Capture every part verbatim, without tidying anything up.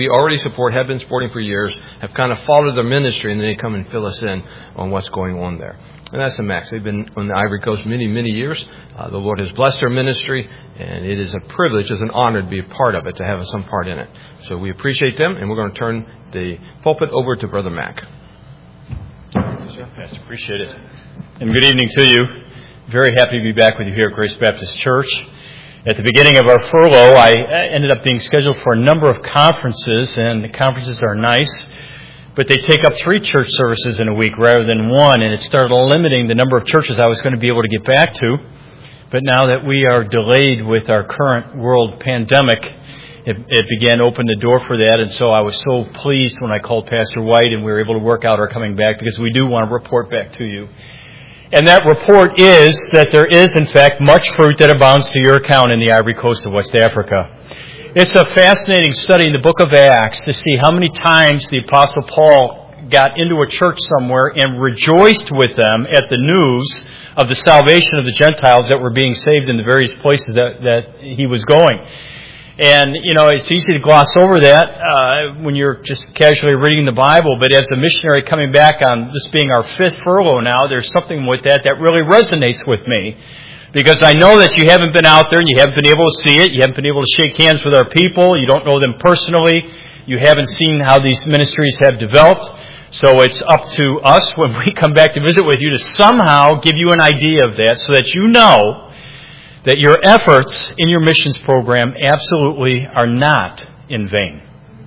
we already support, have been supporting for years, have kind of followed their ministry, and then they come and fill us in on what's going on there. And that's the Max. They've been on the Ivory Coast many, many years. Uh, the Lord has blessed their ministry, and it is a privilege, it's an honor to be a part of it, to have some part in it. So we appreciate them, and we're going to turn the pulpit over to Brother Mac. Thank you, sir. Pastor, appreciate it. And good evening to you. Very happy to be back with you here at Grace Baptist Church. At the beginning of our furlough, I ended up being scheduled for a number of conferences, and the conferences are nice, but they take up three church services in a week rather than one, and it started limiting the number of churches I was going to be able to get back to. But now that we are delayed with our current world pandemic, it, it began to open the door for that, and so I was so pleased when I called Pastor White and we were able to work out our coming back, because we do want to report back to you. And that report is that there is, in fact, much fruit that abounds to your account in the Ivory Coast of West Africa. It's a fascinating study in the book of Acts to see how many times the Apostle Paul got into a church somewhere and rejoiced with them at the news of the salvation of the Gentiles that were being saved in the various places that, that he was going. And, you know, it's easy to gloss over that uh, when you're just casually reading the Bible, but as a missionary coming back on this being our fifth furlough now, there's something with that that really resonates with me. Because I know that you haven't been out there and you haven't been able to see it. You haven't been able to shake hands with our people. You don't know them personally. You haven't seen how these ministries have developed. So it's up to us when we come back to visit with you to somehow give you an idea of that so that you know that your efforts in your missions program absolutely are not in vain.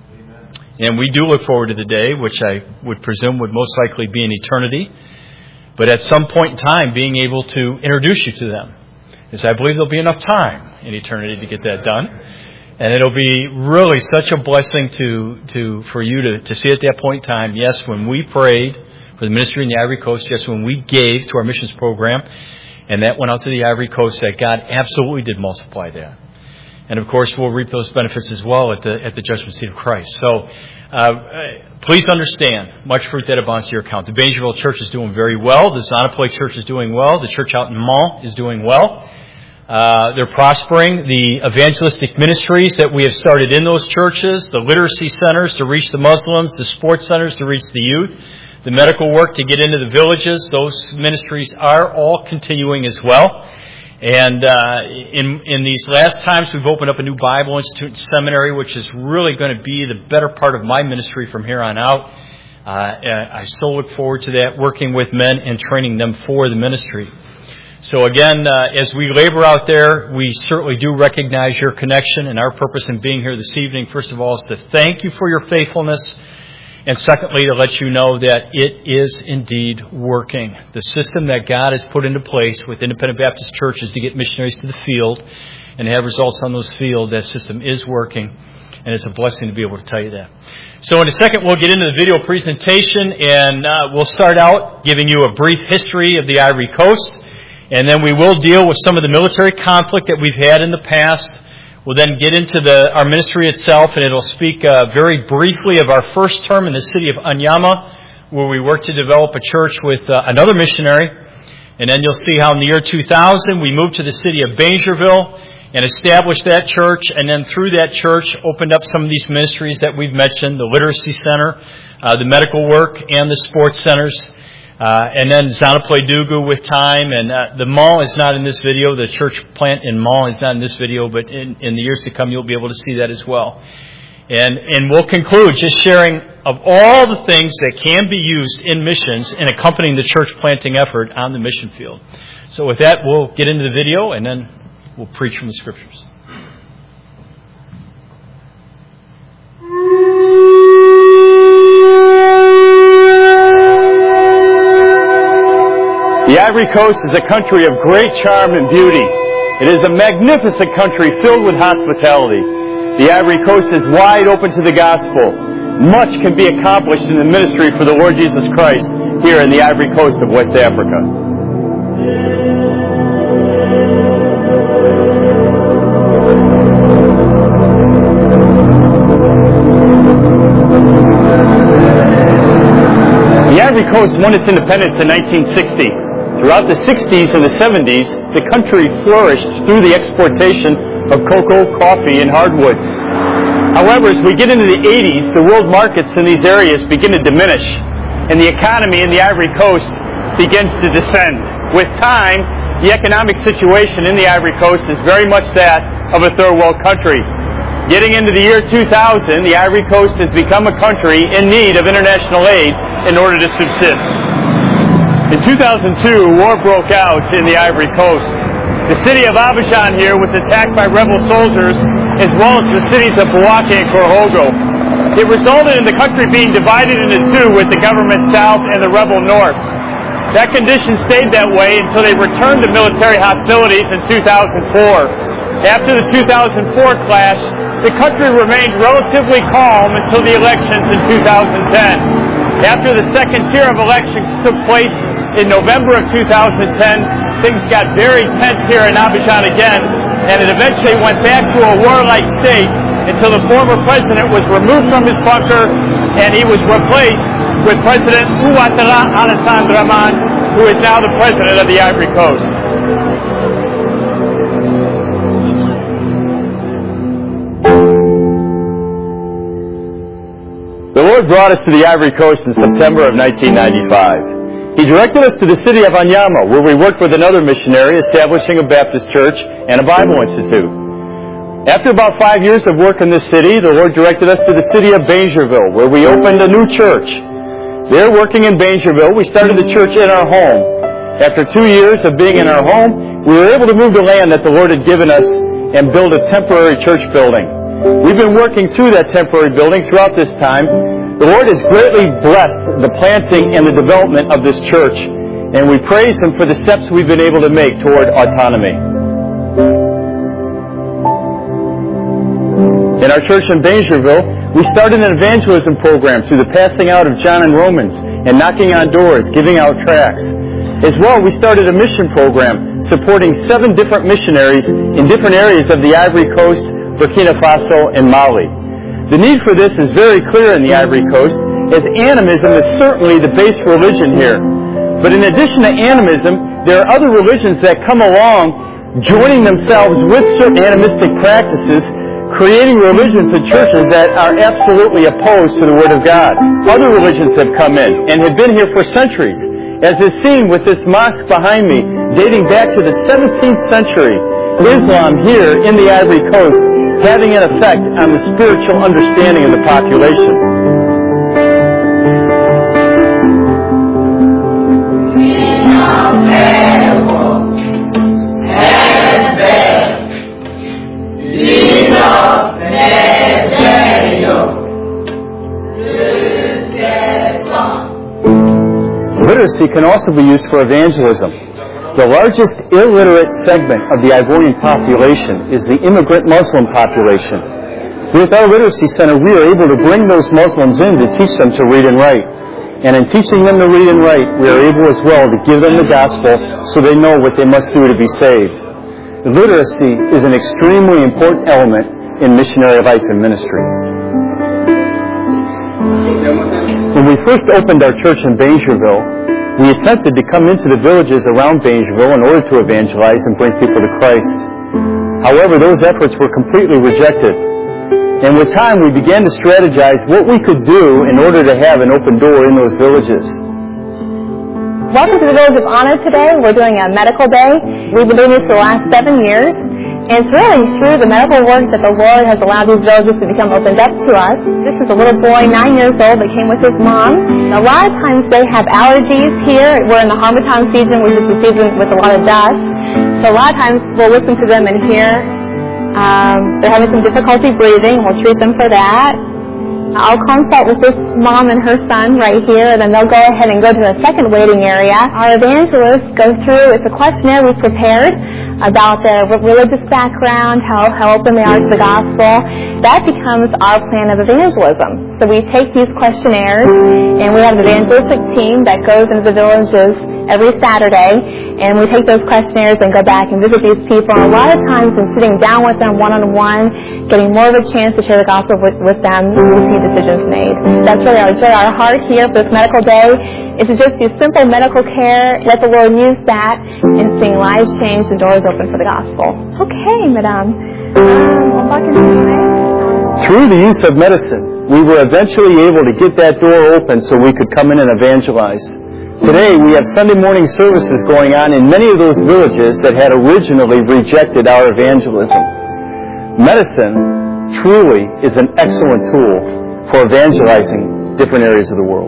And we do look forward to the day, which I would presume would most likely be in eternity, but at some point in time being able to introduce you to them. Because I believe there'll be enough time in eternity to get that done. And it'll be really such a blessing to, to for you to, to see at that point in time, yes, when we prayed for the ministry in the Ivory Coast, yes, when we gave to our missions program, and that went out to the Ivory Coast, that God absolutely did multiply that. And of course, we'll reap those benefits as well at the at the judgment seat of Christ. So, uh, please understand, much fruit that abounds to your account. The Bangerville Church is doing very well. The Zonapole Church is doing well. The church out in Mont is doing well. Uh, they're prospering. The evangelistic ministries that we have started in those churches, the literacy centers to reach the Muslims, the sports centers to reach the youth, the medical work to get into the villages, those ministries are all continuing as well. And uh, in in these last times, we've opened up a new Bible Institute and seminary, which is really going to be the better part of my ministry from here on out. Uh, I so look forward to that, working with men and training them for the ministry. So again, uh, as we labor out there, we certainly do recognize your connection, and our purpose in being here this evening, first of all, is to thank you for your faithfulness, and secondly, to let you know that it is indeed working. The system that God has put into place with Independent Baptist churches to get missionaries to the field and have results on those fields, that system is working, and it's a blessing to be able to tell you that. So in a second, we'll get into the video presentation, and uh, we'll start out giving you a brief history of the Ivory Coast, and then we will deal with some of the military conflict that we've had in the past. We'll then get into the our ministry itself, and it'll speak uh, very briefly of our first term in the city of Anyama, where we worked to develop a church with uh, another missionary. And then you'll see how in the year two thousand, we moved to the city of Bangerville and established that church, and then through that church opened up some of these ministries that we've mentioned, the literacy center, uh, the medical work, and the sports centers. Uh, and then Zonapole with time, and uh, the mall is not in this video. The church plant in mall is not in this video, but in, in the years to come, you'll be able to see that as well. And and we'll conclude just sharing of all the things that can be used in missions in accompanying the church planting effort on the mission field. So with that, we'll get into the video, and then we'll preach from the Scriptures. The Ivory Coast is a country of great charm and beauty. It is a magnificent country filled with hospitality. The Ivory Coast is wide open to the gospel. Much can be accomplished in the ministry for the Lord Jesus Christ here in the Ivory Coast of West Africa. The Ivory Coast won its independence in nineteen sixty. Throughout the sixties and the seventies, the country flourished through the exportation of cocoa, coffee, and hardwoods. However, as we get into the eighties, the world markets in these areas begin to diminish, and the economy in the Ivory Coast begins to descend. With time, the economic situation in the Ivory Coast is very much that of a third world country. Getting into the year two thousand, the Ivory Coast has become a country in need of international aid in order to subsist. In two thousand two, war broke out in the Ivory Coast. The city of Abidjan here was attacked by rebel soldiers, as well as the cities of Bouaké and Korhogo. It resulted in the country being divided into two, with the government south and the rebel north. That condition stayed that way until they returned to military hostilities in two thousand four. After the two thousand four clash, the country remained relatively calm until the elections in two thousand ten. After the second tier of elections took place in November of two thousand ten, things got very tense here in Abidjan again, and it eventually went back to a warlike state until the former president was removed from his bunker and he was replaced with President Ouattara Alassane Dramane, who is now the president of the Ivory Coast. The Lord brought us to the Ivory Coast in September of nineteen ninety-five. He directed us to the city of Anyama, where we worked with another missionary establishing a Baptist church and a Bible Institute. After about five years of work in this city, the Lord directed us to the city of Bangerville, where we opened a new church. There, working in Bangerville, we started the church in our home. After two years of being in our home, we were able to move the land that the Lord had given us and build a temporary church building. We've been working through that temporary building throughout this time. The Lord has greatly blessed the planting and the development of this church, and we praise Him for the steps we've been able to make toward autonomy. In our church in Bangerville, we started an evangelism program through the passing out of John and Romans and knocking on doors, giving out tracts. As well, we started a mission program supporting seven different missionaries in different areas of the Ivory Coast, Burkina Faso, and Mali. The need for this is very clear in the Ivory Coast, as animism is certainly the base religion here. But in addition to animism, there are other religions that come along, joining themselves with certain animistic practices, creating religions and churches that are absolutely opposed to the Word of God. Other religions have come in and have been here for centuries, as is seen with this mosque behind me, dating back to the seventeenth century. Islam here in the Ivory Coast having an effect on the spiritual understanding of the population. Literacy can also be used for evangelism. The largest illiterate segment of the Ivorian population is the immigrant Muslim population. With our literacy center, we are able to bring those Muslims in to teach them to read and write. And in teaching them to read and write, we are able as well to give them the gospel so they know what they must do to be saved. Literacy is an extremely important element in missionary life and ministry. When we first opened our church in Bangerville, we attempted to come into the villages around Bangerville in order to evangelize and bring people to Christ. However, those efforts were completely rejected. And with time, we began to strategize what we could do in order to have an open door in those villages. Welcome to the Village of Honor today. We're doing a medical day. We've been doing this for the last seven years. And it's really through the medical work that the Lord has allowed these villages to become opened up to us. This is a little boy, nine years old, that came with his mom. A lot of times they have allergies here. We're in the harmattan season, which is the season with a lot of dust. So a lot of times we'll listen to them and hear um, they're having some difficulty breathing. We'll treat them for that. I'll consult with this mom and her son right here, and then they'll go ahead and go to the second waiting area. Our evangelists go through, it's a questionnaire we've prepared about their religious background, how, how open they are to the gospel. That becomes our plan of evangelism. So we take these questionnaires, and we have an evangelistic team that goes into the villages every Saturday, and we take those questionnaires and go back and visit these people. And a lot of times in sitting down with them one-on-one, getting more of a chance to share the gospel with, with them, we see decisions made. That's really our joy. Our heart here for this medical day is to just do simple medical care, let the Lord use that, and seeing lives changed and doors open for the gospel. Okay, madame. Um, on va continuer. Through the use of medicine, we were eventually able to get that door open so we could come in and evangelize. Today, we have Sunday morning services going on in many of those villages that had originally rejected our evangelism. Medicine truly is an excellent tool for evangelizing different areas of the world.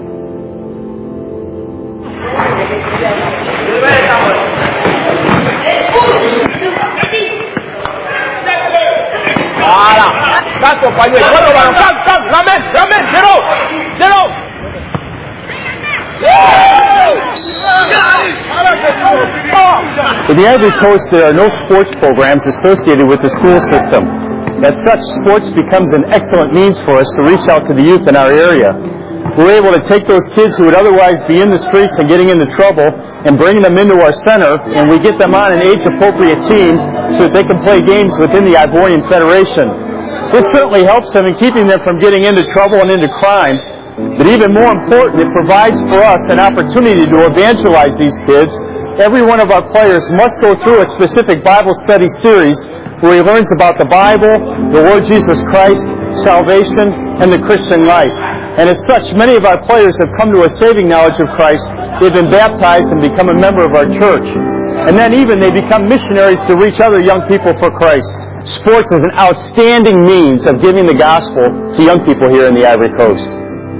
In the Ivory Coast, there are no sports programs associated with the school system. As such, sports becomes an excellent means for us to reach out to the youth in our area. We're able to take those kids who would otherwise be in the streets and getting into trouble and bring them into our center, and we get them on an age-appropriate team so that they can play games within the Ivorian Federation. This certainly helps them in keeping them from getting into trouble and into crime, but even more important, it provides for us an opportunity to evangelize these kids. Every one of our players must go through a specific Bible study series where he learns about the Bible, the Lord Jesus Christ, salvation, and the Christian life. And as such, many of our players have come to a saving knowledge of Christ. They've been baptized and become a member of our church. And then even they become missionaries to reach other young people for Christ. Sports is an outstanding means of giving the gospel to young people here in the Ivory Coast.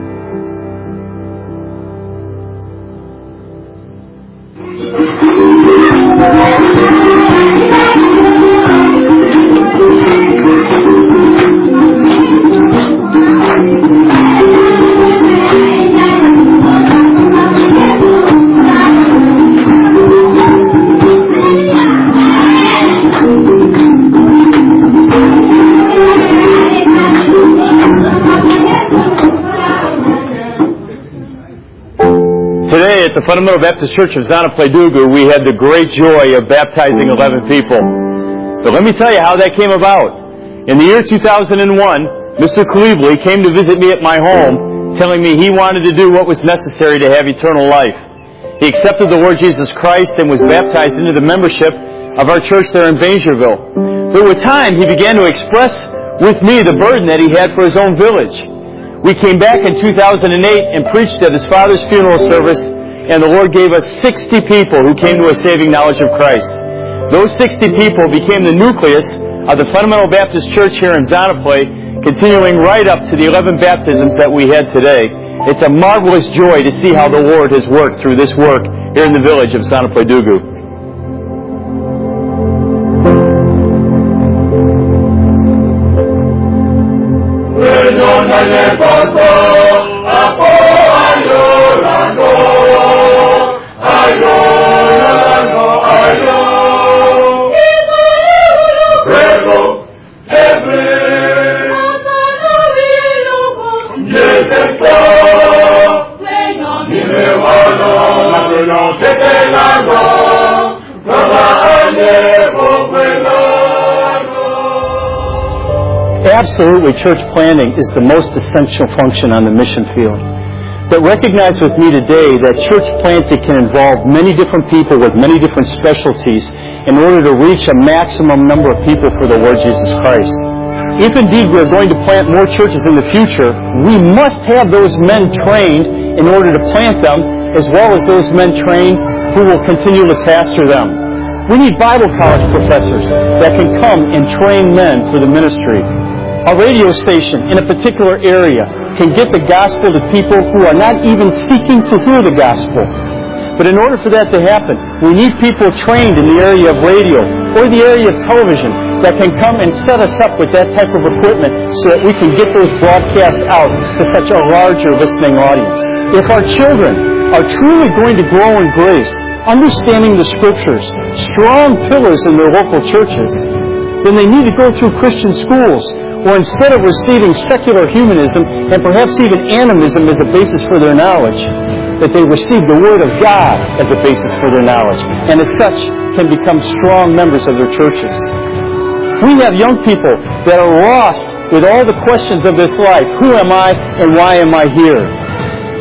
At the Fundamental Baptist Church of Zana-Pledugu, we had the great joy of baptizing eleven people. But let me tell you how that came about. In the year two thousand one, Mister Kalibli came to visit me at my home, telling me he wanted to do what was necessary to have eternal life. He accepted the Lord Jesus Christ and was baptized into the membership of our church there in Baingerville. But with time, he began to express with me the burden that he had for his own village. We came back in two thousand eight and preached at his father's funeral service, and the Lord gave us sixty people who came to a saving knowledge of Christ. Those sixty people became the nucleus of the Fundamental Baptist Church here in Zana-Ple, continuing right up to the eleven baptisms that we had today. It's a marvelous joy to see how the Lord has worked through this work here in the village of Zana-Pledugu. Absolutely, church planting is the most essential function on the mission field. But recognize with me today that church planting can involve many different people with many different specialties in order to reach a maximum number of people for the Lord Jesus Christ. If indeed we are going to plant more churches in the future, we must have those men trained in order to plant them, as well as those men trained who will continue to pastor them. We need Bible college professors that can come and train men for the ministry. A radio station in a particular area can get the gospel to people who are not even seeking to hear the gospel. But in order for that to happen, we need people trained in the area of radio or the area of television that can come and set us up with that type of equipment so that we can get those broadcasts out to such a larger listening audience. If our children are truly going to grow in grace, understanding the Scriptures, strong pillars in their local churches, then they need to go through Christian schools, or instead of receiving secular humanism and perhaps even animism as a basis for their knowledge, that they receive the Word of God as a basis for their knowledge, and as such can become strong members of their churches. We have young people that are lost with all the questions of this life. Who am I and why am I here?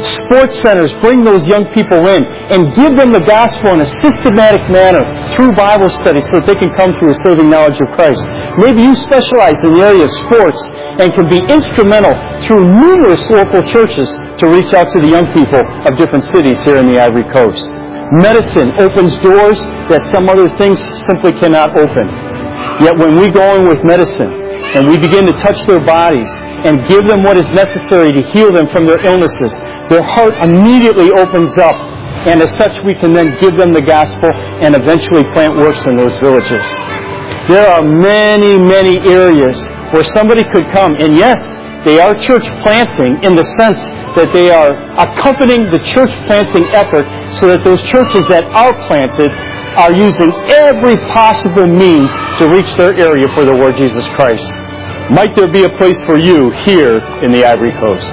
Sports centers, bring those young people in and give them the gospel in a systematic manner through Bible study so that they can come to a saving knowledge of Christ. Maybe you specialize in the area of sports and can be instrumental through numerous local churches to reach out to the young people of different cities here in the Ivory Coast. Medicine opens doors that some other things simply cannot open. Yet when we go in with medicine and we begin to touch their bodies and give them what is necessary to heal them from their illnesses, their heart immediately opens up, and as such we can then give them the gospel and eventually plant works in those villages. There are many, many areas where somebody could come, and yes, they are church planting in the sense that they are accompanying the church planting effort so that those churches that are planted are using every possible means to reach their area for the Lord Jesus Christ. Might there be a place for you here in the Ivory Coast?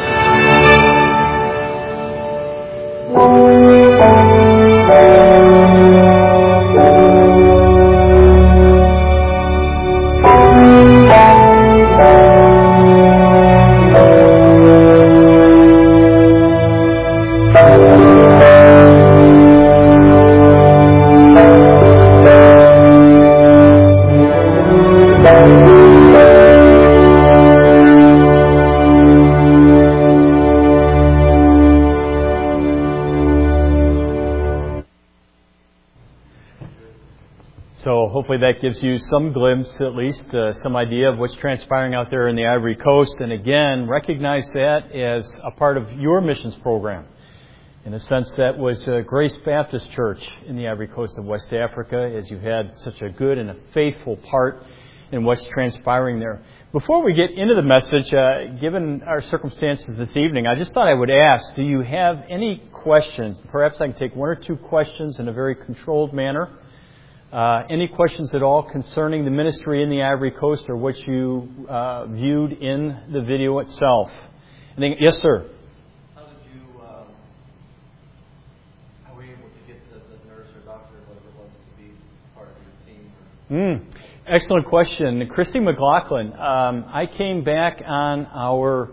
Hopefully that gives you some glimpse, at least uh, some idea of what's transpiring out there in the Ivory Coast. And again, recognize that as a part of your missions program. In a sense, that was uh, Grace Baptist Church in the Ivory Coast of West Africa, as you had such a good and a faithful part in what's transpiring there. Before we get into the message, uh, given our circumstances this evening, I just thought I would ask, do you have any questions? Perhaps I can take one or two questions in a very controlled manner. Uh, any questions at all concerning the ministry in the Ivory Coast or what you uh, viewed in the video itself? I think, yes, sir. How did you, um, how were you able to get the, the nurse or doctor, whatever it was, to be part of your team? Mm, excellent question. Christy McLaughlin, um, I came back on our,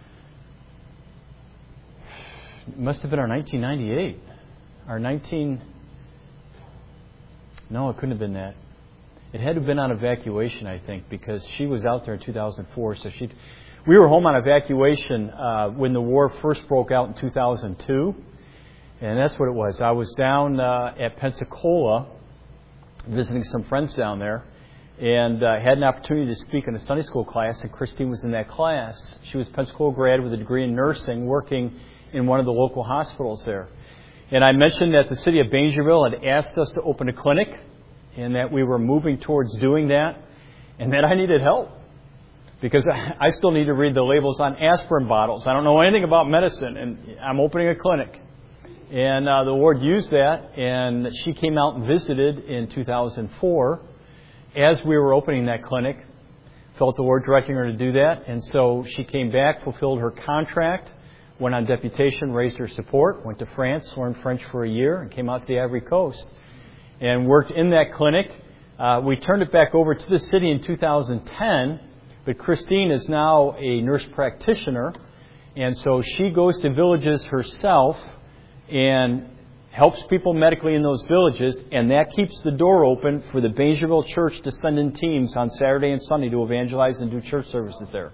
it must have been our nineteen ninety-eight, our nineteen... No, it couldn't have been that. It had to have been on evacuation, I think, because she was out there in two thousand four. So she, we were home on evacuation uh, when the war first broke out in two thousand two, and that's what it was. I was down uh, at Pensacola visiting some friends down there, and uh, had an opportunity to speak in a Sunday school class, and Christine was in that class. She was a Pensacola grad with a degree in nursing, working in one of the local hospitals there. And I mentioned that the city of Bangerville had asked us to open a clinic and that we were moving towards doing that and that I needed help because I still need to read the labels on aspirin bottles. I don't know anything about medicine, and I'm opening a clinic. And uh, the Lord used that, and she came out and visited in two thousand four as we were opening that clinic. Felt the Lord directing her to do that, and so she came back, fulfilled her contract, went on deputation, raised her support, went to France, learned French for a year, and came out to the Ivory Coast and worked in that clinic. Uh, we turned it back over to the city in two thousand ten, but Christine is now a nurse practitioner, and so she goes to villages herself and helps people medically in those villages, and that keeps the door open for the Bangerville Church to send in teams on Saturday and Sunday to evangelize and do church services there.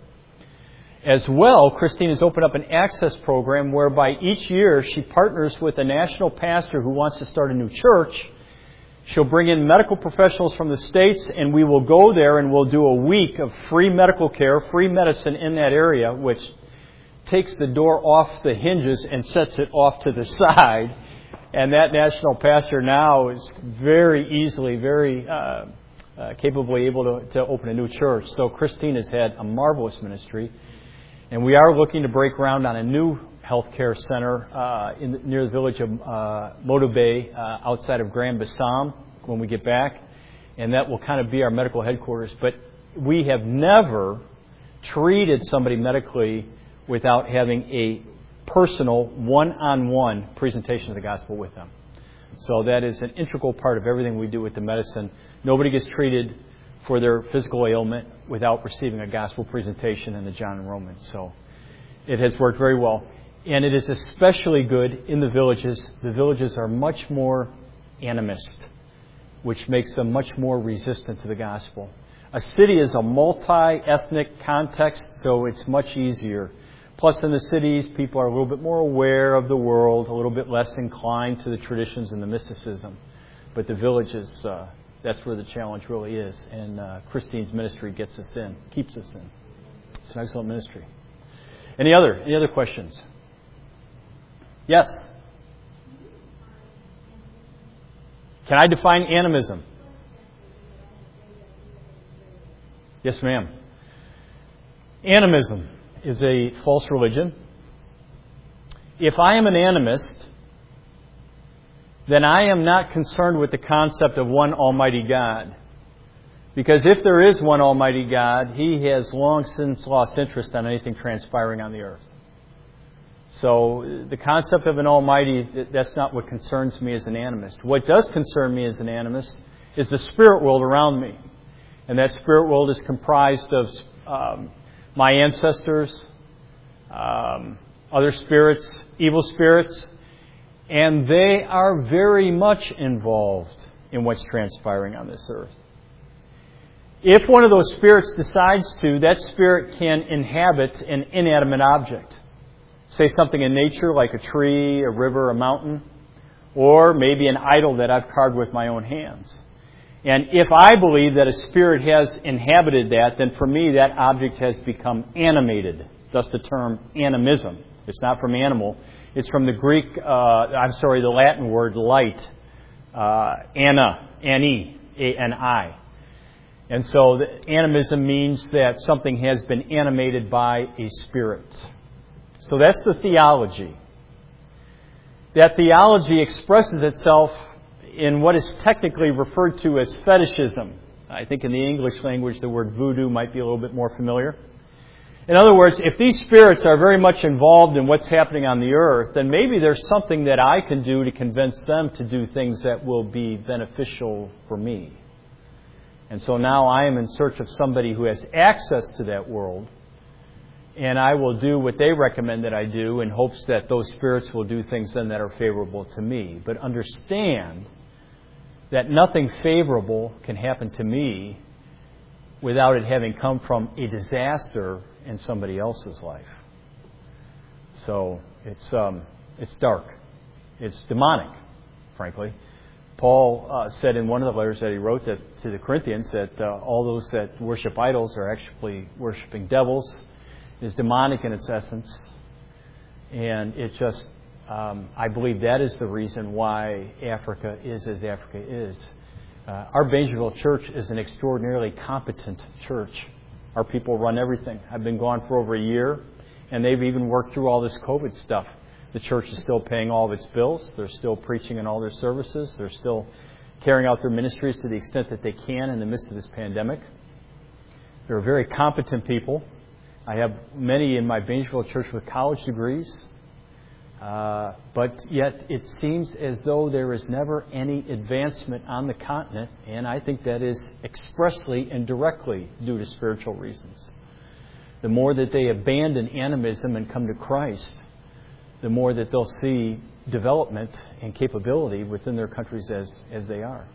As well, Christine has opened up an access program whereby each year she partners with a national pastor who wants to start a new church. She'll bring in medical professionals from the States, and we will go there and we'll do a week of free medical care, free medicine in that area, which takes the door off the hinges and sets it off to the side. And that national pastor now is very easily, very uh, uh, capably able to, to open a new church. So Christine has had a marvelous ministry. And we are looking to break ground on a new healthcare center uh, in the, near the village of uh, Modo Bay, uh, outside of Grand-Bassam, when we get back. And that will kind of be our medical headquarters. But we have never treated somebody medically without having a personal, one-on-one presentation of the gospel with them. So that is an integral part of everything we do with the medicine. Nobody gets treated for their physical ailment without receiving a gospel presentation in the John and Romans. So it has worked very well. And it is especially good in the villages. The villages are much more animist, which makes them much more resistant to the gospel. A city is a multi-ethnic context, so it's much easier. Plus, in the cities, people are a little bit more aware of the world, a little bit less inclined to the traditions and the mysticism. But the villages, uh, that's where the challenge really is. And uh, Christine's ministry gets us in, keeps us in. It's an excellent ministry. Any other, any other questions? Yes? Can I define animism? Yes, ma'am. Animism is a false religion. If I am an animist, then I am not concerned with the concept of one Almighty God. Because if there is one Almighty God, He has long since lost interest on anything transpiring on the earth. So the concept of an Almighty, that's not what concerns me as an animist. What does concern me as an animist is the spirit world around me. And that spirit world is comprised of um, my ancestors, um, other spirits, evil spirits, and they are very much involved in what's transpiring on this earth. If one of those spirits decides to, that spirit can inhabit an inanimate object. Say something in nature like a tree, a river, a mountain, or maybe an idol that I've carved with my own hands. And if I believe that a spirit has inhabited that, then for me that object has become animated. Thus the term animism. It's not from animal. It's from the Greek, uh, I'm sorry, the Latin word light. Uh, ana, ani, A N I. And so the animism means that something has been animated by a spirit. So that's the theology. That theology expresses itself in what is technically referred to as fetishism. I think in the English language the word voodoo might be a little bit more familiar. In other words, if these spirits are very much involved in what's happening on the earth, then maybe there's something that I can do to convince them to do things that will be beneficial for me. And so now I am in search of somebody who has access to that world, and I will do what they recommend that I do in hopes that those spirits will do things then that are favorable to me. But understand that nothing favorable can happen to me without it having come from a disaster in somebody else's life. So it's um, it's dark. It's demonic, frankly. Paul uh, said in one of the letters that he wrote that, to the Corinthians that uh, all those that worship idols are actually worshiping devils. It is demonic in its essence. And it just, um, I believe that is the reason why Africa is as Africa is. Uh, our Baingerville church is an extraordinarily competent church. Our people run everything. I've been gone for over a year, and they've even worked through all this COVID stuff. The church is still paying all of its bills. They're still preaching in all their services. They're still carrying out their ministries to the extent that they can in the midst of this pandemic. They're very competent people. I have many in my Baingerville church with college degrees. Uh, but yet it seems as though there is never any advancement on the continent, and I think that is expressly and directly due to spiritual reasons. The more that they abandon animism and come to Christ, the more that they'll see development and capability within their countries as, as they are.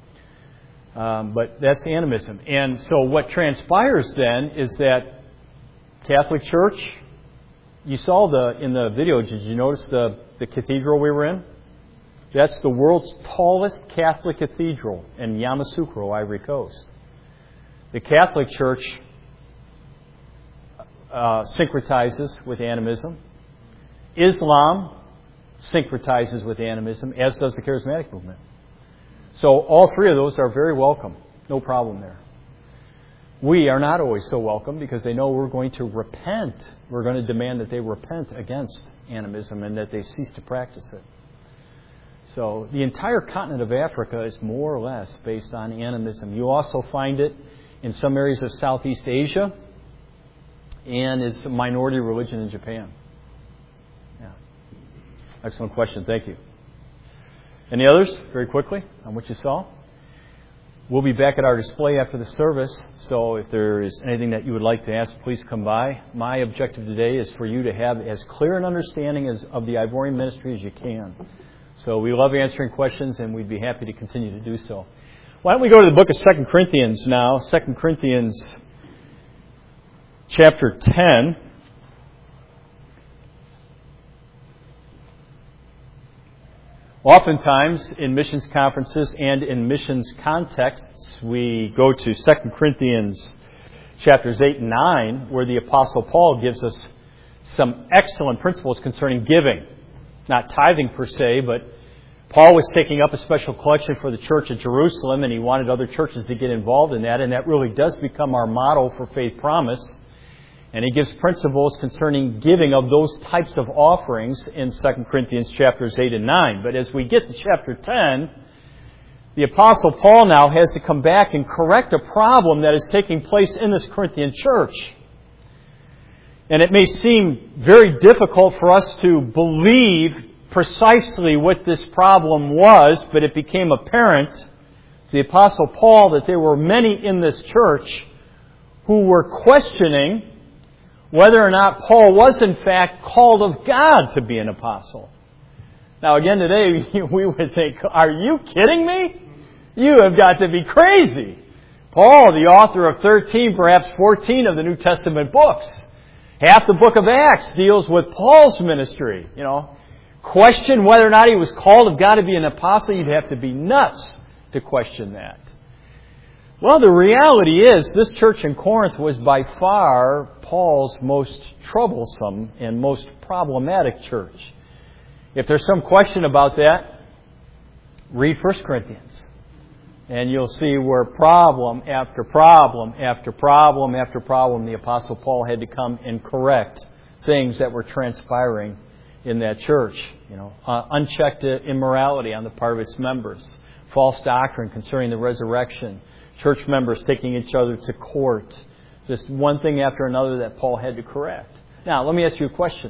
Um, but that's animism. And so what transpires then is that Catholic Church, you saw the in the video, did you notice the, the cathedral we were in? That's the world's tallest Catholic cathedral in Yamoussoukro, Ivory Coast. The Catholic Church uh, syncretizes with animism. Islam syncretizes with animism, as does the charismatic movement. So all three of those are very welcome. No problem there. We are not always so welcome because they know we're going to repent. We're going to demand that they repent against animism and that they cease to practice it. So the entire continent of Africa is more or less based on animism. You also find it in some areas of Southeast Asia, and it's a minority religion in Japan. Yeah. Excellent question. Thank you. Any others, very quickly, on what you saw? We'll be back at our display after the service, so if there is anything that you would like to ask, please come by. My objective today is for you to have as clear an understanding as, of the Ivorian ministry as you can. So we love answering questions, and we'd be happy to continue to do so. Why don't we go to the book of Second Corinthians now, Second Corinthians chapter ten. Oftentimes, in missions conferences and in missions contexts, we go to Second Corinthians chapters eight and nine, where the Apostle Paul gives us some excellent principles concerning giving. Not tithing per se, but Paul was taking up a special collection for the church at Jerusalem, and he wanted other churches to get involved in that, and that really does become our model for Faith Promise. And he gives principles concerning giving of those types of offerings in Second Corinthians chapters eight and nine. But as we get to chapter ten, the Apostle Paul now has to come back and correct a problem that is taking place in this Corinthian church. And it may seem very difficult for us to believe precisely what this problem was, but it became apparent to the Apostle Paul that there were many in this church who were questioning whether or not Paul was in fact called of God to be an apostle. Now again today we would think, are you kidding me? You have got to be crazy. Paul, the author of thirteen, perhaps fourteen of the New Testament books. Half the book of Acts deals with Paul's ministry. You know, question whether or not he was called of God to be an apostle, you'd have to be nuts to question that. Well, the reality is, this church in Corinth was by far Paul's most troublesome and most problematic church. If there's some question about that, read First Corinthians. And you'll see where problem after problem after problem after problem, the Apostle Paul had to come and correct things that were transpiring in that church. You know, uh, unchecked immorality on the part of its members, false doctrine concerning the resurrection, church members taking each other to court. Just one thing after another that Paul had to correct. Now, let me ask you a question.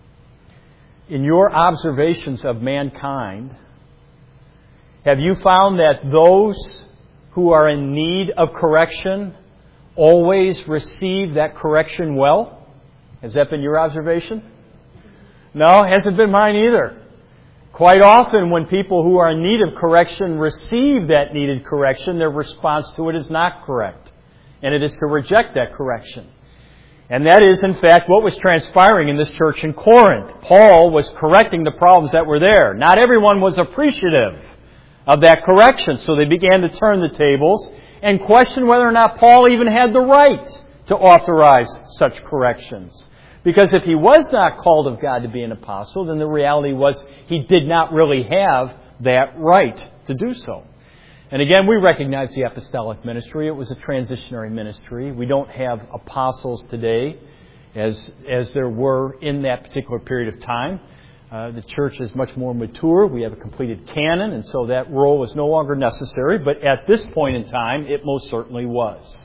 In your observations of mankind, have you found that those who are in need of correction always receive that correction well? Has that been your observation? No, it hasn't been mine either. Quite often when people who are in need of correction receive that needed correction, their response to it is not correct. And it is to reject that correction. And that is, in fact, what was transpiring in this church in Corinth. Paul was correcting the problems that were there. Not everyone was appreciative of that correction, so they began to turn the tables and question whether or not Paul even had the right to authorize such corrections. Because if he was not called of God to be an apostle, then the reality was he did not really have that right to do so. And again, we recognize the apostolic ministry. It was a transitionary ministry. We don't have apostles today as, as there were in that particular period of time. Uh, the church is much more mature. We have a completed canon, and so that role is no longer necessary. But at this point in time, it most certainly was.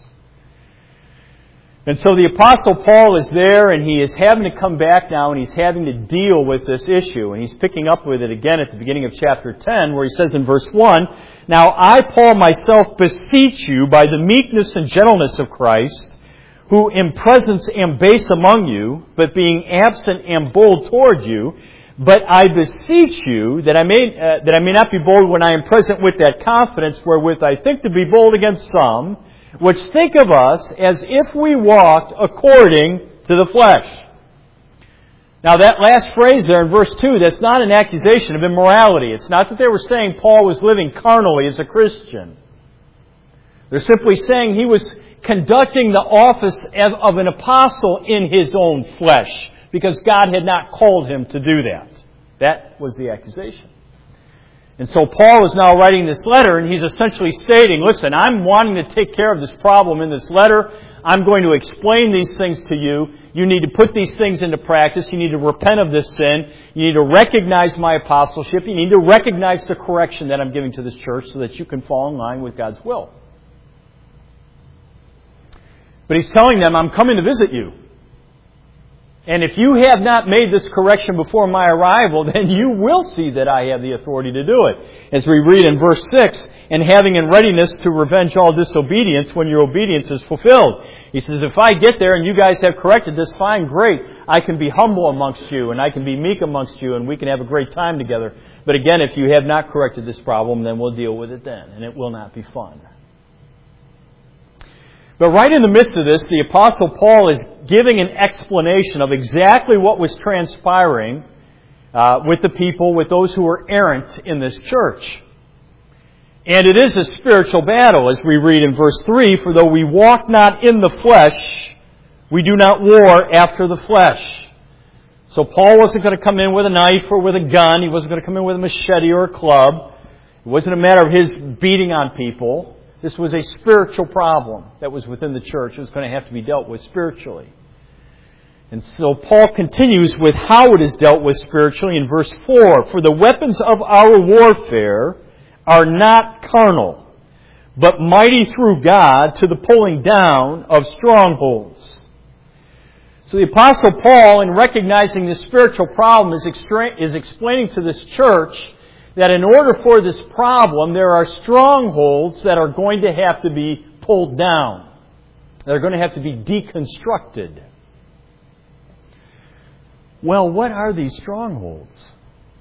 And so the Apostle Paul is there, and he is having to come back now, and he's having to deal with this issue. And he's picking up with it again at the beginning of chapter ten, where he says in verse one, "Now I, Paul, myself beseech you by the meekness and gentleness of Christ, who in presence am base among you, but being absent am bold toward you. But I beseech you that I may uh, that I may not be bold when I am present with that confidence wherewith I think to be bold against some, which think of us as if we walked according to the flesh." Now that last phrase there in verse two, that's not an accusation of immorality. It's not that they were saying Paul was living carnally as a Christian. They're simply saying he was conducting the office of an apostle in his own flesh, because God had not called him to do that. That was the accusation. And so Paul is now writing this letter, and he's essentially stating, listen, I'm wanting to take care of this problem in this letter. I'm going to explain these things to you. You need to put these things into practice. You need to repent of this sin. You need to recognize my apostleship. You need to recognize the correction that I'm giving to this church so that you can fall in line with God's will. But he's telling them, I'm coming to visit you. And if you have not made this correction before my arrival, then you will see that I have the authority to do it. As we read in verse six, and having in readiness to revenge all disobedience when your obedience is fulfilled. He says, if I get there and you guys have corrected this, fine, great. I can be humble amongst you and I can be meek amongst you and we can have a great time together. But again, if you have not corrected this problem, then we'll deal with it then, and it will not be fun. But right in the midst of this, the Apostle Paul is giving an explanation of exactly what was transpiring uh, with the people, with those who were errant in this church. And it is a spiritual battle, as we read in verse three, for though we walk not in the flesh, we do not war after the flesh. So Paul wasn't going to come in with a knife or with a gun. He wasn't going to come in with a machete or a club. It wasn't a matter of his beating on people. This was a spiritual problem that was within the church. It was going to have to be dealt with spiritually. And so Paul continues with how it is dealt with spiritually in verse four. For the weapons of our warfare are not carnal, but mighty through God to the pulling down of strongholds. So the Apostle Paul, in recognizing this spiritual problem, is, extra- is explaining to this church that in order for this problem, there are strongholds that are going to have to be pulled down. They're going to have to be deconstructed. Well, what are these strongholds?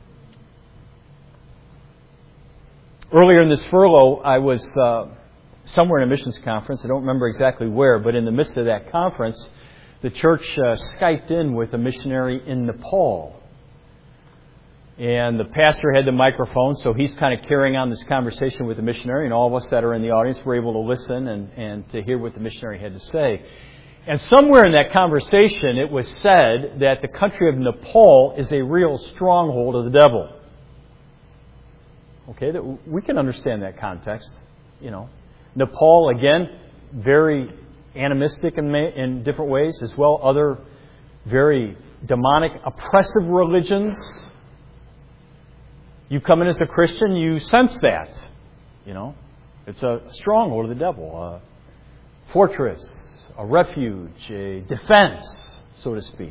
Earlier in this furlough, I was uh, somewhere in a missions conference. I don't remember exactly where, but in the midst of that conference, the church uh, Skyped in with a missionary in Nepal. And the pastor had the microphone, so he's kind of carrying on this conversation with the missionary, and all of us that are in the audience were able to listen and, and to hear what the missionary had to say. And somewhere in that conversation, it was said that the country of Nepal is a real stronghold of the devil. Okay, that we can understand that context. You know, Nepal, again, very animistic in, in different ways, as well other very demonic, oppressive religions. You come in as a Christian, you sense that. You know, it's a stronghold of the devil, a fortress, a refuge, a defense, so to speak.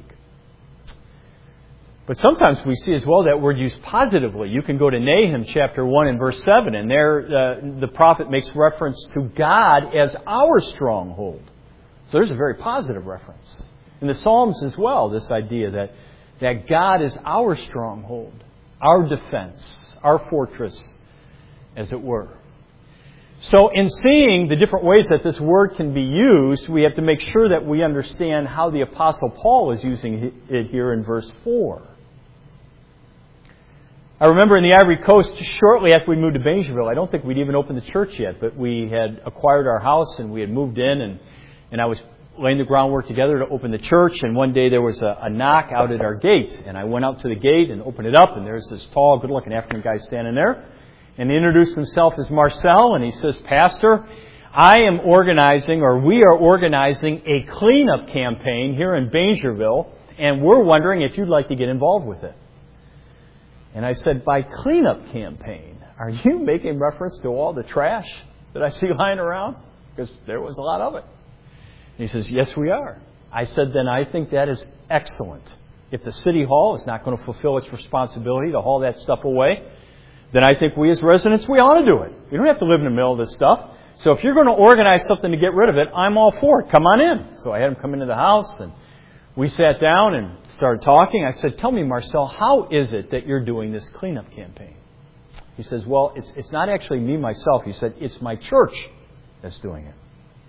But sometimes we see as well that word used positively. You can go to Nahum chapter one and verse seven, and there uh, the prophet makes reference to God as our stronghold. So there's a very positive reference. In the Psalms as well, this idea that, that God is our stronghold, our defense, our fortress, as it were. So in seeing the different ways that this word can be used, we have to make sure that we understand how the Apostle Paul is using it here in verse four. I remember in the Ivory Coast, shortly after we moved to Baingerville, I don't think we'd even opened the church yet, but we had acquired our house and we had moved in, and, and I was laying the groundwork together to open the church, and one day there was a, a knock out at our gate, and I went out to the gate and opened it up, and there's this tall, good-looking African guy standing there, and he introduced himself as Marcel, and he says, Pastor, I am organizing, or we are organizing a cleanup campaign here in Baingerville, and we're wondering if you'd like to get involved with it. And I said, by cleanup campaign, are you making reference to all the trash that I see lying around? Because there was a lot of it. And he says, yes, we are. I said, then I think that is excellent. If the city hall is not going to fulfill its responsibility to haul that stuff away, then I think we as residents, we ought to do it. We don't have to live in the middle of this stuff. So if you're going to organize something to get rid of it, I'm all for it. Come on in. So I had him come into the house, and we sat down and started talking. I said, tell me, Marcel, how is it that you're doing this cleanup campaign? He says, well, it's, it's not actually me myself. He said, it's my church that's doing it.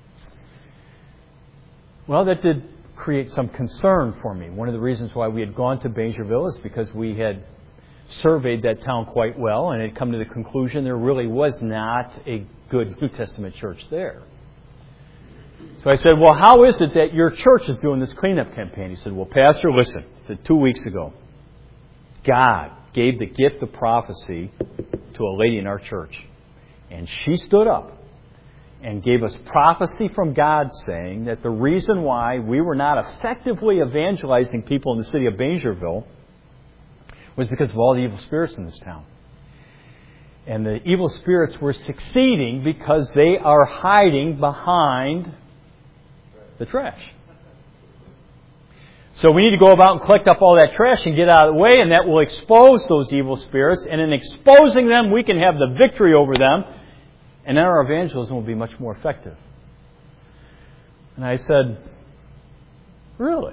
Well, that did create some concern for me. One of the reasons why we had gone to Baingerville is because we had surveyed that town quite well and had come to the conclusion there really was not a good New Testament church there. So I said, well, how is it that your church is doing this cleanup campaign? He said, well, Pastor, listen. He said, two weeks ago, God gave the gift of prophecy to a lady in our church. And she stood up and gave us prophecy from God saying that the reason why we were not effectively evangelizing people in the city of Baingerville was because of all the evil spirits in this town. And the evil spirits were succeeding because they are hiding behind the trash. So we need to go about and collect up all that trash and get out of the way, and that will expose those evil spirits. And in exposing them, we can have the victory over them, and then our evangelism will be much more effective. And I said, really?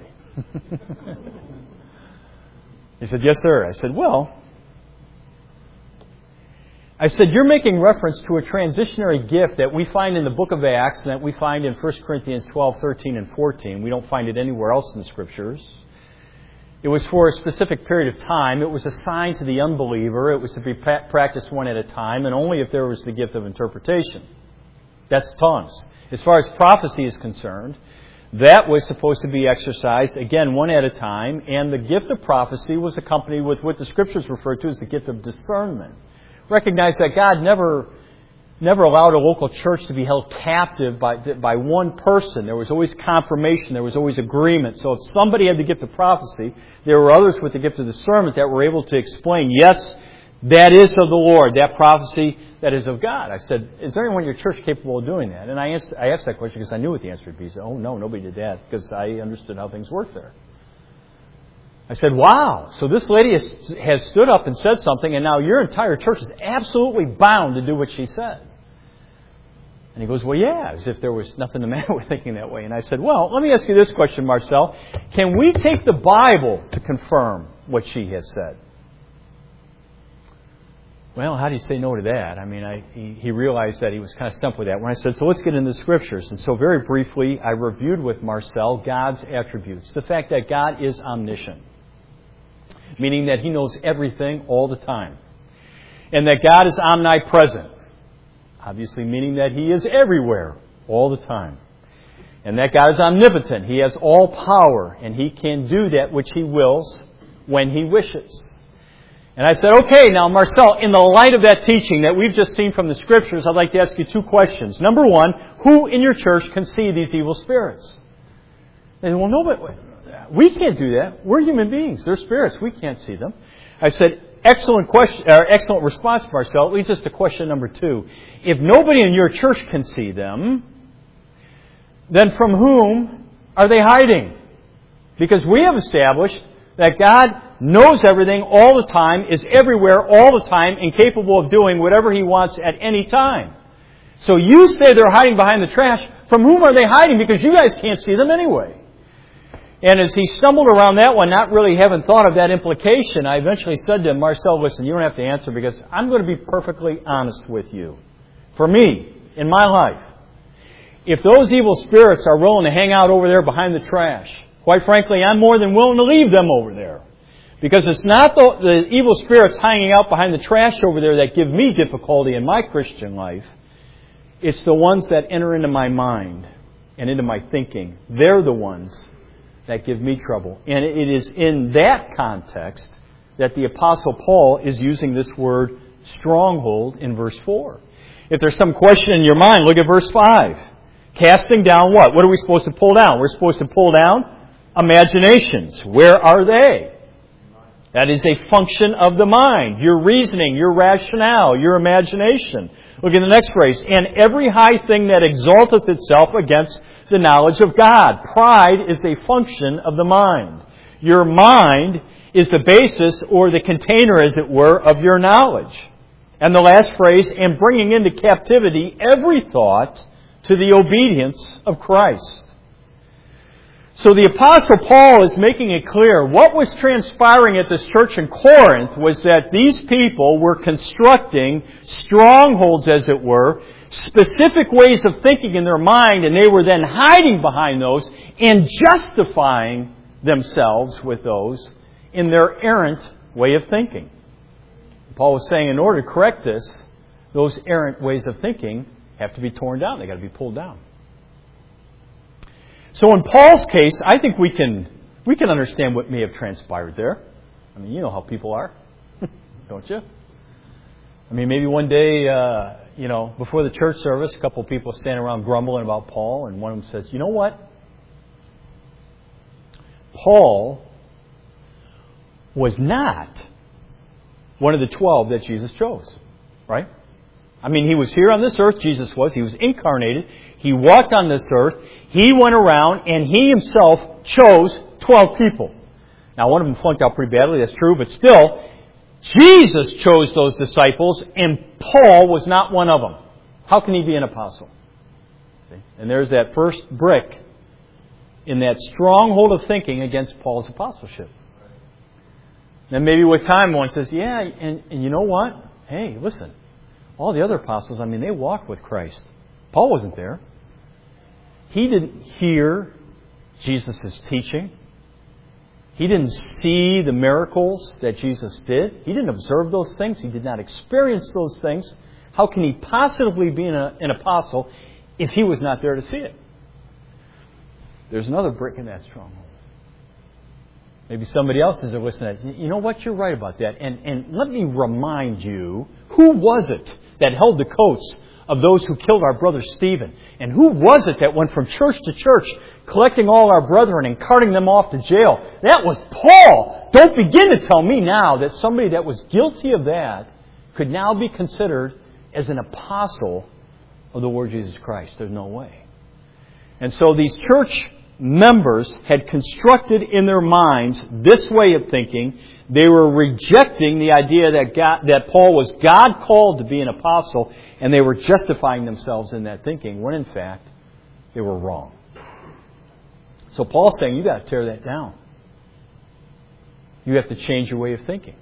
He said, yes, sir. I said, well, I said, you're making reference to a transitionary gift that we find in the book of Acts and that we find in First Corinthians twelve, thirteen, and fourteen. We don't find it anywhere else in the Scriptures. It was for a specific period of time. It was assigned to the unbeliever. It was to be practiced one at a time, and only if there was the gift of interpretation. That's tongues. As far as prophecy is concerned, that was supposed to be exercised, again, one at a time, and the gift of prophecy was accompanied with what the Scriptures refer to as the gift of discernment. Recognize that God never never allowed a local church to be held captive by, by one person. There was always confirmation. There was always agreement. So if somebody had the gift of prophecy, there were others with the gift of discernment that were able to explain, yes, that is of the Lord, that prophecy that is of God. I said, is there anyone in your church capable of doing that? And I asked, I asked that question because I knew what the answer would be. He said, oh, no, nobody did that, because I understood how things work there. I said, wow, so this lady has, has stood up and said something, and now your entire church is absolutely bound to do what she said. And he goes, well, yeah, as if there was nothing the matter with thinking that way. And I said, well, let me ask you this question, Marcel. Can we take the Bible to confirm what she has said? Well, how do you say no to that? I mean, I, he, he realized that he was kind of stumped with that. When I said, so let's get into the Scriptures. And so very briefly, I reviewed with Marcel God's attributes. The fact that God is omniscient, meaning that He knows everything all the time. And that God is omnipresent, obviously meaning that He is everywhere all the time. And that God is omnipotent. He has all power, and He can do that which He wills when He wishes. And I said, okay, now Marcel, in the light of that teaching that we've just seen from the Scriptures, I'd like to ask you two questions. Number one, who in your church can see these evil spirits? They said, well, no, but we can't do that. We're human beings. They're spirits. We can't see them. I said, excellent question, or excellent response, Marcel. It leads us to question number two. If nobody in your church can see them, then from whom are they hiding? Because we have established that God knows everything all the time, is everywhere all the time, and capable of doing whatever He wants at any time. So you say they're hiding behind the trash. From whom are they hiding? Because you guys can't see them anyway. And as he stumbled around that one, not really having thought of that implication, I eventually said to him, Marcel, listen, you don't have to answer because I'm going to be perfectly honest with you. For me, in my life, if those evil spirits are willing to hang out over there behind the trash, quite frankly, I'm more than willing to leave them over there. Because it's not the, the evil spirits hanging out behind the trash over there that give me difficulty in my Christian life. It's the ones that enter into my mind and into my thinking. They're the ones that give me trouble. And it is in that context that the Apostle Paul is using this word stronghold in verse four. If there's some question in your mind, look at verse five. Casting down what? What are we supposed to pull down? We're supposed to pull down imaginations. Where are they? That is a function of the mind. Your reasoning, your rationale, your imagination. Look at the next phrase. And every high thing that exalteth itself against the knowledge of God. Pride is a function of the mind. Your mind is the basis or the container, as it were, of your knowledge. And the last phrase, and bringing into captivity every thought to the obedience of Christ. So the Apostle Paul is making it clear what was transpiring at this church in Corinth was that these people were constructing strongholds, as it were, specific ways of thinking in their mind, and they were then hiding behind those and justifying themselves with those in their errant way of thinking. Paul was saying in order to correct this, those errant ways of thinking have to be torn down. They've got to be pulled down. So in Paul's case, I think we can we can understand what may have transpired there. I mean, you know how people are, don't you? I mean, maybe one day, uh, you know, before the church service, a couple of people standing around grumbling about Paul, and one of them says, you know what? Paul was not one of the twelve that Jesus chose, right? I mean, he was here on this earth, Jesus was. He was incarnated. He walked on this earth. He went around and he himself chose twelve people. Now, one of them flunked out pretty badly, that's true, but still, Jesus chose those disciples, and Paul was not one of them. How can he be an apostle? See? And there's that first brick in that stronghold of thinking against Paul's apostleship. Then maybe with time one says, yeah, and, and you know what? Hey, listen, all the other apostles, I mean, they walked with Christ. Paul wasn't there. He didn't hear Jesus' teaching. He didn't see the miracles that Jesus did. He didn't observe those things. He did not experience those things. How can he possibly be an, an apostle if he was not there to see it? There's another brick in that stronghold. Maybe somebody else is listening to that. You know what? You're right about that. And, and let me remind you, who was it that held the coats of those who killed our brother Stephen? And who was it that went from church to church, collecting all our brethren and carting them off to jail? That was Paul. Don't begin to tell me now that somebody that was guilty of that could now be considered as an apostle of the Lord Jesus Christ. There's no way. And so these church members had constructed in their minds this way of thinking. They were rejecting the idea that God, that Paul was God called to be an apostle, and they were justifying themselves in that thinking, when in fact they were wrong. So Paul's saying, you've got to tear that down. You have to change your way of thinking.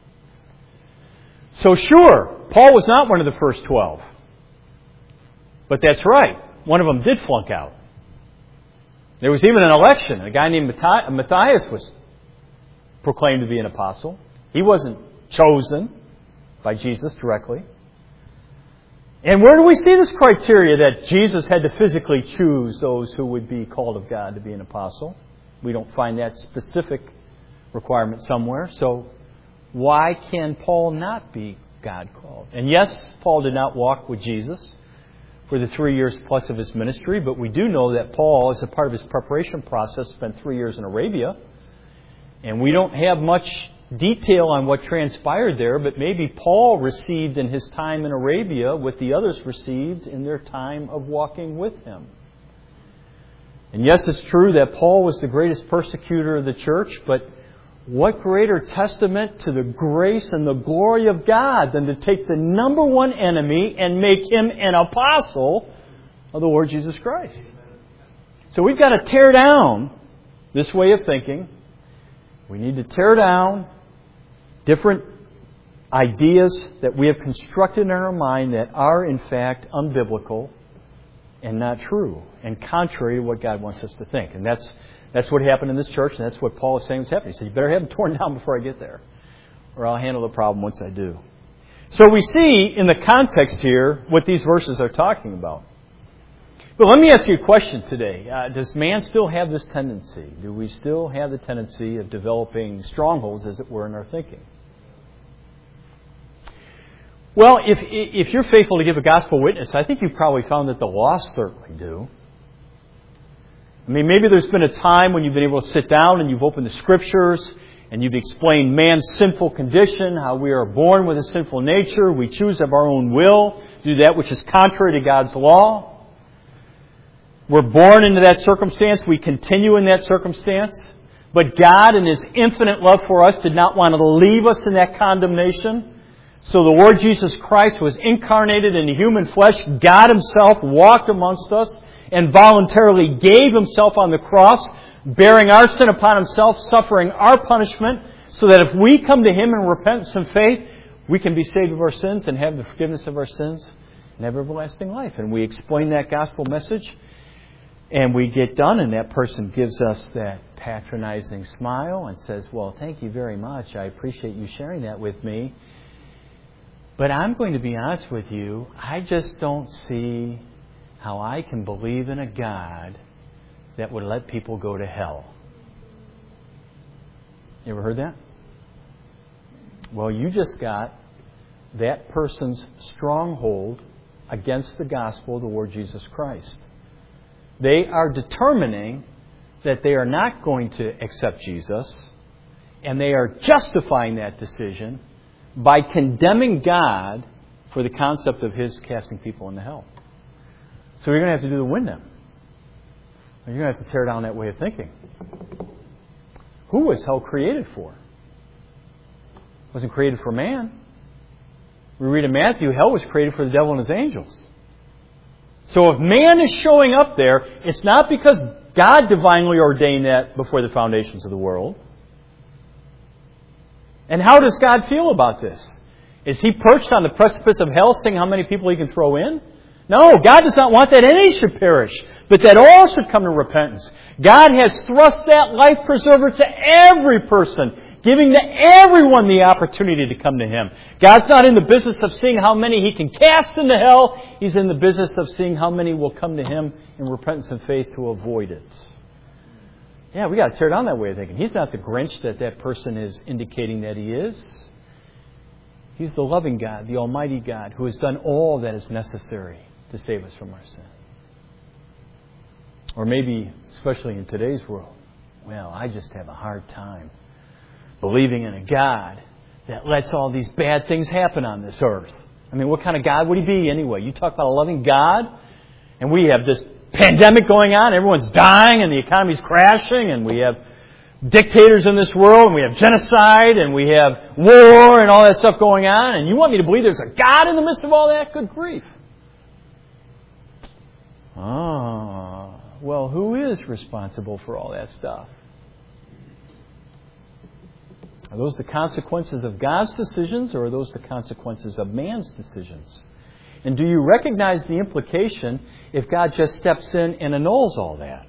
So sure, Paul was not one of the first twelve. But that's right. One of them did flunk out. There was even an election. A guy named Matthias was proclaimed to be an apostle. He wasn't chosen by Jesus directly. And where do we see this criteria that Jesus had to physically choose those who would be called of God to be an apostle? We don't find that specific requirement somewhere. So why can Paul not be God called? And yes, Paul did not walk with Jesus for the three years plus of his ministry, but we do know that Paul, as a part of his preparation process, spent three years in Arabia. And we don't have much detail on what transpired there, but maybe Paul received in his time in Arabia what the others received in their time of walking with him. And yes, it's true that Paul was the greatest persecutor of the church, but what greater testament to the grace and the glory of God than to take the number one enemy and make him an apostle of the Lord Jesus Christ? So we've got to tear down this way of thinking. We need to tear down different ideas that we have constructed in our mind that are in fact unbiblical and not true and contrary to what God wants us to think. And that's That's what happened in this church, and that's what Paul is saying was happening. He said, you better have them torn down before I get there, or I'll handle the problem once I do. So we see in the context here what these verses are talking about. But let me ask you a question today. Uh, does man still have this tendency? Do we still have the tendency of developing strongholds, as it were, in our thinking? Well, if if you're faithful to give a gospel witness, I think you've probably found that the lost certainly do. I mean, maybe there's been a time when you've been able to sit down and you've opened the Scriptures and you've explained man's sinful condition, how we are born with a sinful nature, we choose of our own will to do that which is contrary to God's law. We're born into that circumstance, we continue in that circumstance, but God in His infinite love for us did not want to leave us in that condemnation. So the Lord Jesus Christ was incarnated in human flesh. God Himself walked amongst us and voluntarily gave Himself on the cross, bearing our sin upon Himself, suffering our punishment, so that if we come to Him in repentance and faith, we can be saved of our sins and have the forgiveness of our sins and have everlasting life. And we explain that gospel message, and we get done, and that person gives us that patronizing smile and says, well, thank you very much. I appreciate you sharing that with me. But I'm going to be honest with you, I just don't see how I can believe in a God that would let people go to hell. You ever heard that? Well, you just got that person's stronghold against the gospel of the Lord Jesus Christ. They are determining that they are not going to accept Jesus, and they are justifying that decision by condemning God for the concept of His casting people into hell. So you're going to have to do to win them. You're going to have to tear down that way of thinking. Who was hell created for? It wasn't created for man. We read in Matthew, hell was created for the devil and his angels. So if man is showing up there, it's not because God divinely ordained that before the foundations of the world. And how does God feel about this? Is He perched on the precipice of hell saying how many people He can throw in? No, God does not want that any should perish, but that all should come to repentance. God has thrust that life preserver to every person, giving to everyone the opportunity to come to Him. God's not in the business of seeing how many He can cast into hell. He's in the business of seeing how many will come to Him in repentance and faith to avoid it. Yeah, we got to tear down that way of thinking. He's not the Grinch that that person is indicating that he is. He's the loving God, the Almighty God, who has done all that is necessary to save us from our sin. Or maybe, especially in today's world, well, I just have a hard time believing in a God that lets all these bad things happen on this earth. I mean, what kind of God would He be anyway? You talk about a loving God, and we have this pandemic going on, everyone's dying, and the economy's crashing, and we have dictators in this world, and we have genocide, and we have war, and all that stuff going on, and you want me to believe there's a God in the midst of all that? Good grief. Ah, well, who is responsible for all that stuff? Are those the consequences of God's decisions, or are those the consequences of man's decisions? And do you recognize the implication if God just steps in and annuls all that?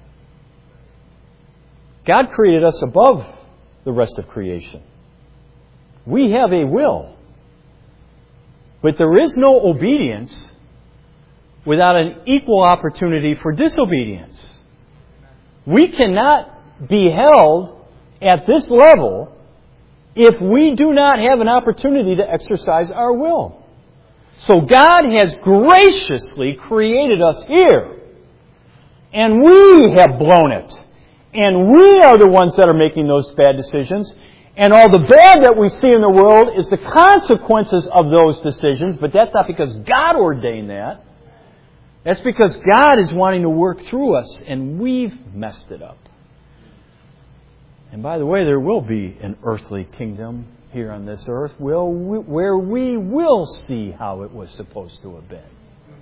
God created us above the rest of creation. We have a will. But there is no obedience without an equal opportunity for disobedience. We cannot be held at this level if we do not have an opportunity to exercise our will. So God has graciously created us here. And we have blown it. And we are the ones that are making those bad decisions. And all the bad that we see in the world is the consequences of those decisions. But that's not because God ordained that. That's because God is wanting to work through us. And we've messed it up. And by the way, there will be an earthly kingdom here on this earth where we will see how it was supposed to have been.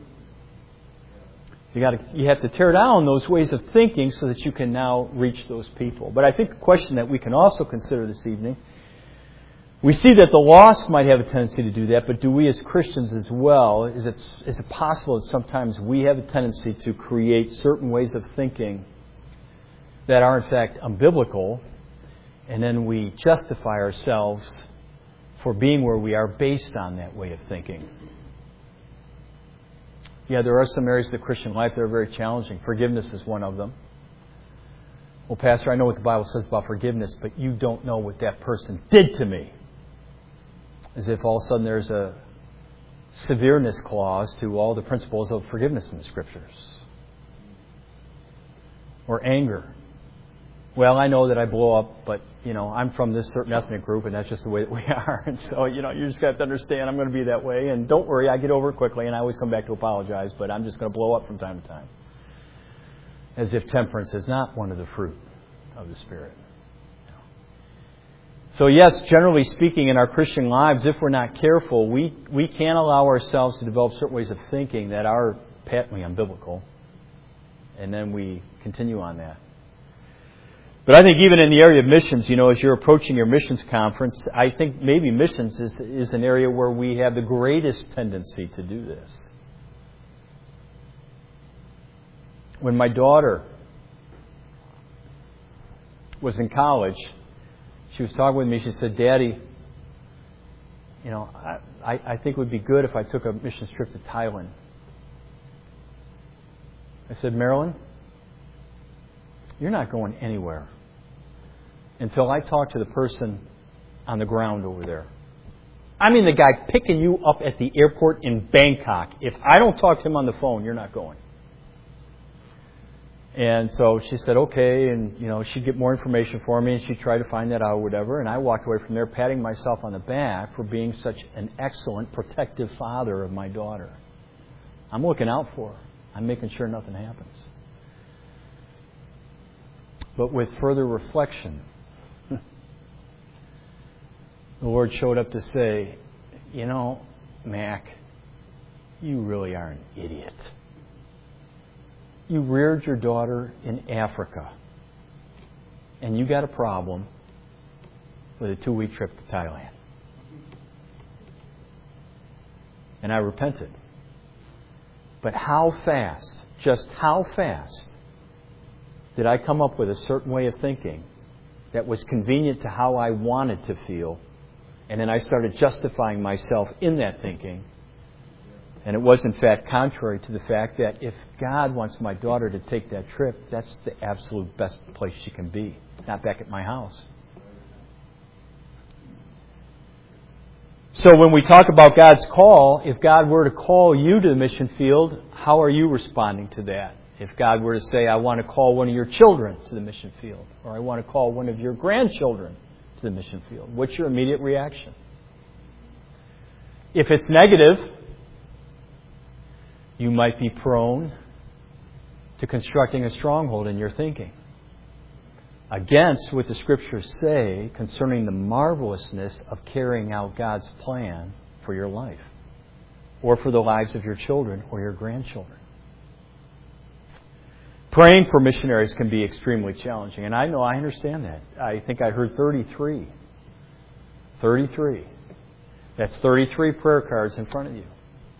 You got to, you have to tear down those ways of thinking so that you can now reach those people. But I think the question that we can also consider this evening, we see that the lost might have a tendency to do that, but do we as Christians as well? Is it, is it possible that sometimes we have a tendency to create certain ways of thinking that are in fact unbiblical, and then we justify ourselves for being where we are based on that way of thinking? Yeah, there are some areas of the Christian life that are very challenging. Forgiveness is one of them. Well, Pastor, I know what the Bible says about forgiveness, but you don't know what that person did to me. As if all of a sudden there's a severeness clause to all the principles of forgiveness in the Scriptures. Or anger. Well, I know that I blow up, but, you know, I'm from this certain ethnic group, and that's just the way that we are. And so, you know, you just got to understand I'm going to be that way. And don't worry, I get over it quickly, and I always come back to apologize, but I'm just going to blow up from time to time. As if temperance is not one of the fruit of the Spirit. So, yes, generally speaking, in our Christian lives, if we're not careful, we, we can allow ourselves to develop certain ways of thinking that are patently unbiblical. And then we continue on that. But I think even in the area of missions, you know, as you're approaching your missions conference, I think maybe missions is, is an area where we have the greatest tendency to do this. When my daughter was in college, she was talking with me. She said, Daddy, you know, I, I think it would be good if I took a missions trip to Thailand. I said, Marilyn, you're not going anywhere until I talk to the person on the ground over there. I mean the guy picking you up at the airport in Bangkok. If I don't talk to him on the phone, you're not going. And so she said, okay, and you know, she'd get more information for me, and she'd try to find that out or whatever, and I walked away from there patting myself on the back for being such an excellent protective father of my daughter. I'm looking out for her. I'm making sure nothing happens. But with further reflection, the Lord showed up to say, you know, Mac, you really are an idiot. You reared your daughter in Africa, and you got a problem with a two-week trip to Thailand. And I repented. But how fast, just how fast, did I come up with a certain way of thinking that was convenient to how I wanted to feel, and then I started justifying myself in that thinking. And it was, in fact, contrary to the fact that if God wants my daughter to take that trip, that's the absolute best place she can be, not back at my house. So when we talk about God's call, if God were to call you to the mission field, how are you responding to that? If God were to say, I want to call one of your children to the mission field, or I want to call one of your grandchildren to the mission field, what's your immediate reaction? If it's negative, you might be prone to constructing a stronghold in your thinking against what the Scriptures say concerning the marvelousness of carrying out God's plan for your life, or for the lives of your children or your grandchildren. Praying for missionaries can be extremely challenging, and I know I understand that. I think I heard thirty-three. thirty-three. That's thirty-three prayer cards in front of you.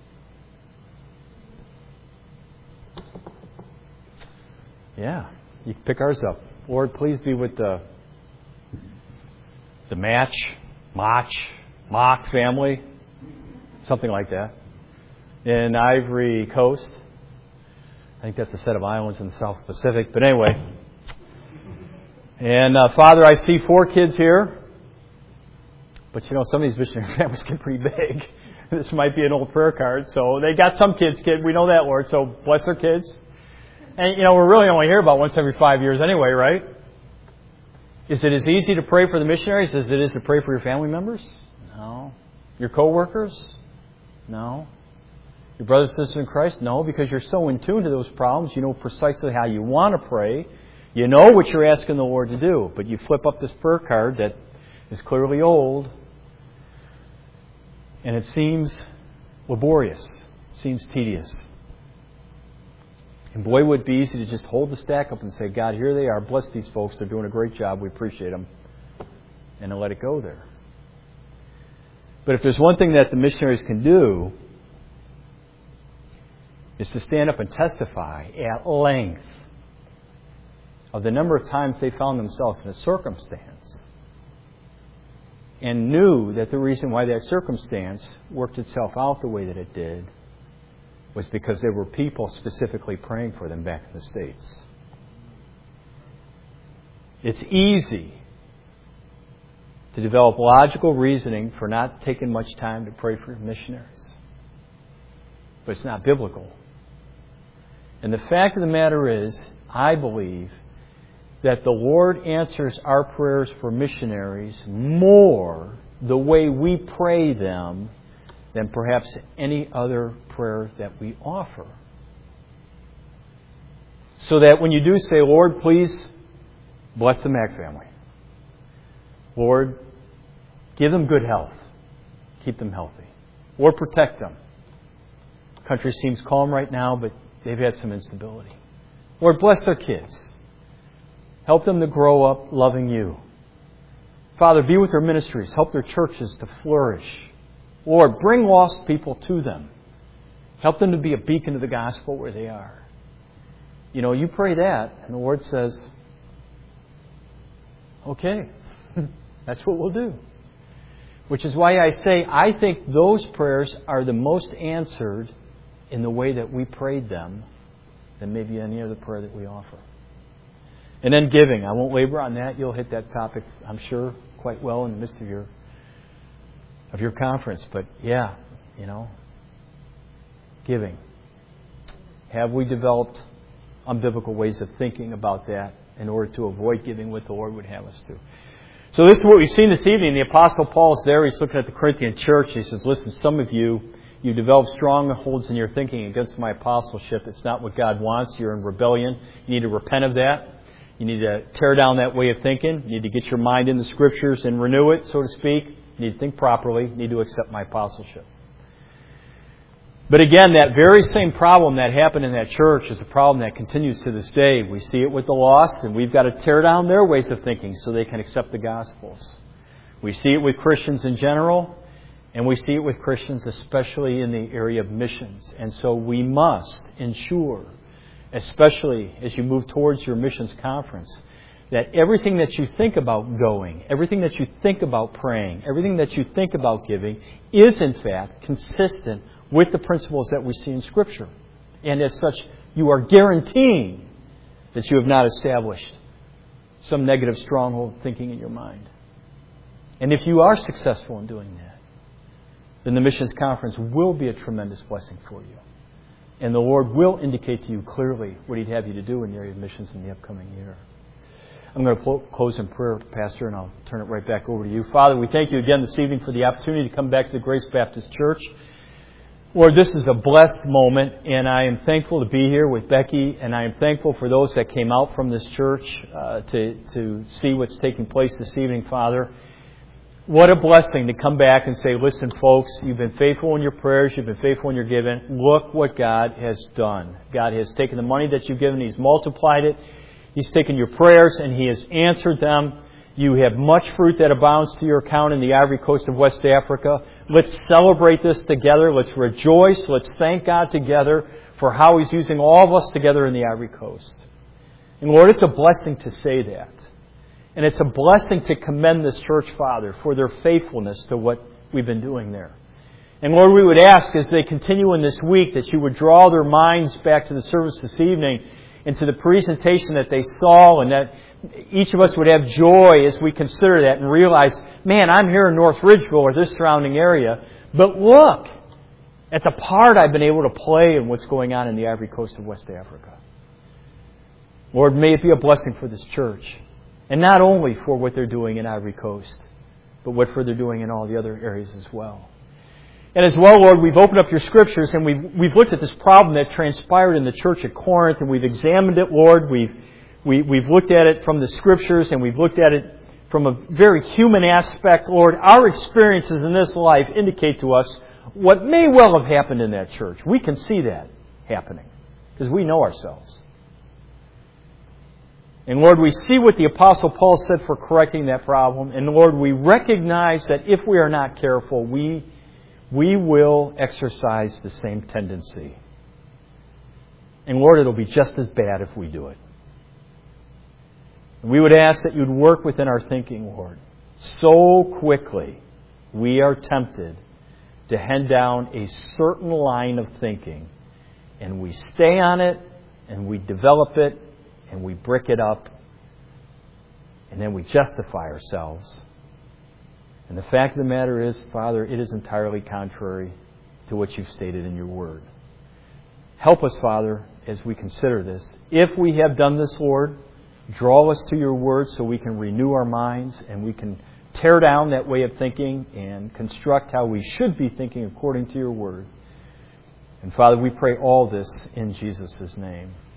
Yeah, you can pick ours up. Lord, please be with the the Match, Mach, Mach family, something like that, in Ivory Coast. I think that's a set of islands in the South Pacific. But anyway, and uh, Father, I see four kids here. But you know, some of these missionary families get pretty big. This might be an old prayer card. So they got some kids, kid. We know that, Lord. So bless their kids. And, you know, we're really only here about once every five years anyway, right? Is it as easy to pray for the missionaries as it is to pray for your family members? No. Your co-workers? No. Your brothers and sisters in Christ? No, because you're so in tune to those problems. You know precisely how you want to pray. You know what you're asking the Lord to do. But you flip up this prayer card that is clearly old, and it seems laborious, seems tedious. And boy, would it be easy to just hold the stack up and say, God, here they are. Bless these folks. They're doing a great job. We appreciate them. And to let it go there. But if there's one thing that the missionaries can do, is to stand up and testify at length of the number of times they found themselves in a circumstance and knew that the reason why that circumstance worked itself out the way that it did was because there were people specifically praying for them back in the States. It's easy to develop logical reasoning for not taking much time to pray for missionaries. But it's not biblical. And the fact of the matter is, I believe that the Lord answers our prayers for missionaries more the way we pray them than perhaps any other prayer that we offer. So that when you do say, Lord, please bless the Mac family. Lord, give them good health. Keep them healthy. Lord, protect them. The country seems calm right now, but they've had some instability. Lord, bless their kids. Help them to grow up loving you. Father, be with their ministries. Help their churches to flourish. Lord, bring lost people to them. Help them to be a beacon of the gospel where they are. You know, you pray that, and the Lord says, okay, that's what we'll do. Which is why I say I think those prayers are the most answered in the way that we prayed them than maybe any other prayer that we offer. And then giving. I won't labor on that. You'll hit that topic, I'm sure, quite well in the midst of your of your conference. But yeah, you know, giving. Have we developed unbiblical ways of thinking about that in order to avoid giving what the Lord would have us to? So this is what we've seen this evening. The Apostle Paul is there. He's looking at the Corinthian church. He says, listen, some of you, you develop strongholds in your thinking against my apostleship. It's not what God wants. You're in rebellion. You need to repent of that. You need to tear down that way of thinking. You need to get your mind in the Scriptures and renew it, so to speak. you need to think properly, you need to accept my apostleship. But again, that very same problem that happened in that church is a problem that continues to this day. We see it with the lost, and we've got to tear down their ways of thinking so they can accept the Gospels. We see it with Christians in general, and we see it with Christians especially in the area of missions. And so we must ensure, especially as you move towards your missions conference, that everything that you think about going, everything that you think about praying, everything that you think about giving is in fact consistent with the principles that we see in Scripture. And as such, you are guaranteeing that you have not established some negative stronghold thinking in your mind. And if you are successful in doing that, then the missions conference will be a tremendous blessing for you. And the Lord will indicate to you clearly what He'd have you to do in the area of missions in the upcoming year. I'm going to close in prayer, Pastor, and I'll turn it right back over to you. Father, we thank you again this evening for the opportunity to come back to the Grace Baptist Church. Lord, this is a blessed moment, and I am thankful to be here with Becky, and I am thankful for those that came out from this church uh, to, to see what's taking place this evening, Father. What a blessing to come back and say, listen, folks, you've been faithful in your prayers, you've been faithful in your giving. Look what God has done. God has taken the money that you've given, He's multiplied it. He's taken your prayers, and He has answered them. You have much fruit that abounds to your account in the Ivory Coast of West Africa. Let's celebrate this together. Let's rejoice. Let's thank God together for how He's using all of us together in the Ivory Coast. And Lord, it's a blessing to say that. And it's a blessing to commend this church, Father, for their faithfulness to what we've been doing there. And Lord, we would ask as they continue in this week that you would draw their minds back to the service this evening and to the presentation that they saw, and that each of us would have joy as we consider that and realize, man, I'm here in North Ridgeville or this surrounding area, but look at the part I've been able to play in what's going on in the Ivory Coast of West Africa. Lord, may it be a blessing for this church, and not only for what they're doing in Ivory Coast, but what for they're doing in all the other areas as well. And as well, Lord, we've opened up your Scriptures, and we've, we've looked at this problem that transpired in the church at Corinth, and we've examined it, Lord. We've We, we've looked at it from the Scriptures, and we've looked at it from a very human aspect. Lord, our experiences in this life indicate to us what may well have happened in that church. We can see that happening because we know ourselves. And Lord, we see what the Apostle Paul said for correcting that problem. And Lord, we recognize that if we are not careful, we, we will exercise the same tendency. And Lord, it'll be just as bad if we do it. We would ask that you'd work within our thinking, Lord. So quickly we are tempted to head down a certain line of thinking, and we stay on it, and we develop it, and we brick it up, and then we justify ourselves. And the fact of the matter is, Father, it is entirely contrary to what you've stated in your Word. Help us, Father, as we consider this. If we have done this, Lord, draw us to your Word so we can renew our minds and we can tear down that way of thinking and construct how we should be thinking according to your Word. And Father, we pray all this in Jesus' name.